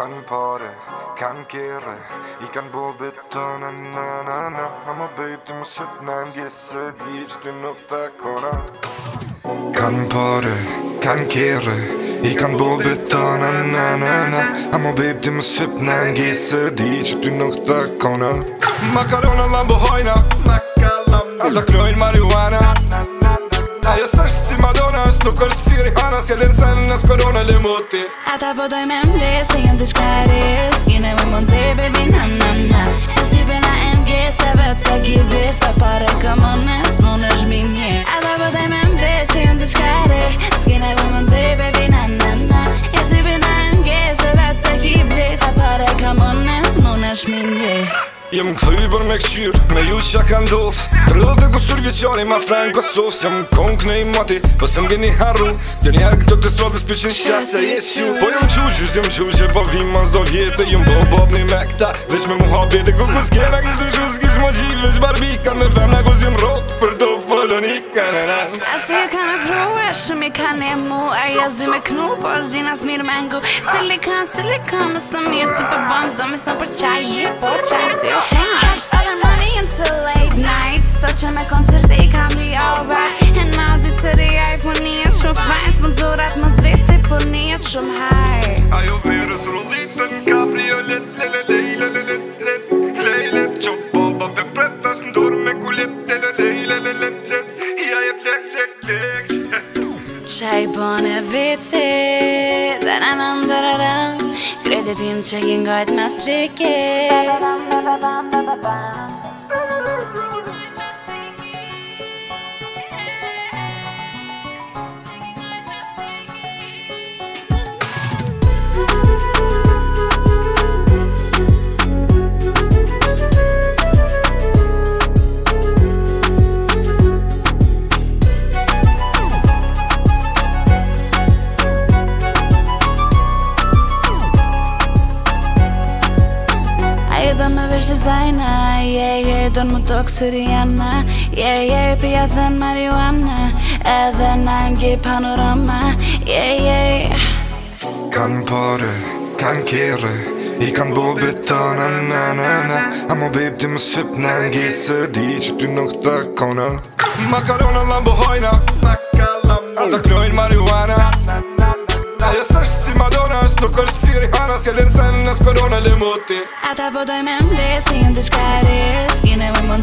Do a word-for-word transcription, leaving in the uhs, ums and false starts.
Kan pare, kan kere, I kan bo bitta na na na na. Ama babe du må slutte en gisse dit du nok ta kona. Kan pare, kan kere, I kan bo bitta na na na na. Ama babe du må slutte en gisse dit du nok ta kona. Makarona lambo hojna, alla knojnë marijuana. Ajo s'është si Madonna, është nuk është si Rihanna, s'jellin sen në s'korona le moti. Ata po doj me mble, se jëm t'i shkari, s'kine me monte, baby, na na na. E s'tipe na M G, se vetë sa kibi, sa pare këmone, s'mon është minje. Ata po doj me mble, se jëm t'i shkari, s'kine me monte, baby, na na na. E s'tipe na M G, se vetë sa kibi, sa pare këmone, s'mon është minje. Jem këthy për me këqyr, me ju që ka ndodh Trëllë dhe kusur vjeqari ma fren Kosovës Jem konk në i mati, po se m'geni harru Dë njerë këto të strodhës pëqin shqat se jes ju Po jem quqës, jem quqë, po vim mas do vjetë Jem bo bob një me këta, veç me muha bete Ku kus kena kës du shus kish mo gjil Veç barbika me femna kus jem rock Për do folonika në në Aso ju kanë afrua, shumë i kanë e mu Aja zi me knu, po zina s'mirë me ngu Silikan, silikan, nësë mirë Ti për banë, zdo me thë për qaj Po qaj cash, all the money until late nights Sto që me koncerte I kam ri alright E na di të ria I punijet shumë fajn Sponsorat më zvici punijet shumë high Ajo verës rullitën Kabriolet, lele lele lele lele Lele, qo boba dhe pretas Ndor me kullet, lele lele lele lele Ja jep lek lek lek Qaj bone vitit Dararam dararam Kreditim që jingojt mas likit Do me vesh dizajna, yeah, yeah, do në më tokë Siriana Yeah, yeah, pija thën marijuana Edhe na M G panorama Yeah, yeah Kan pare, kan kere I kan bo bitta na na na na Amo babe di më syp në ngese Di që ty nuk ta kona Makarona lambo hojna Ata knojnë marijuana Ajo s'është si Madonna është nuk është si Rihanna S'jellin sen në s'korona le moti Ata po doj me mble, se jëm t'i shkari S'kine me